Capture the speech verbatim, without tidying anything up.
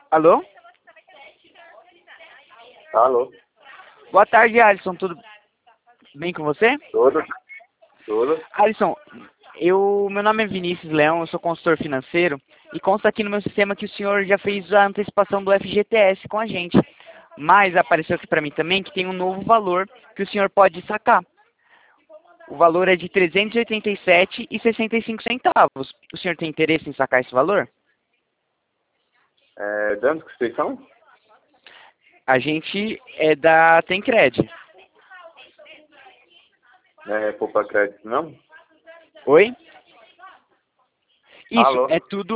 Alô? Alô? Boa tarde, Alisson. Tudo bem com você? Tudo? Tudo? Alisson, eu, meu nome é Vinícius Leão, eu sou consultor financeiro e consta aqui no meu sistema que o senhor já fez a antecipação do F G T S com a gente. Mas apareceu aqui para mim também que tem um novo valor que o senhor pode sacar. O valor é de trezentos e oitenta e sete reais e sessenta e cinco centavos. O senhor tem interesse em sacar esse valor? É, de onde que vocês são? A gente é da Tencred. Não é Poupa Crédito, não? Oi? Isso, Alô? é tudo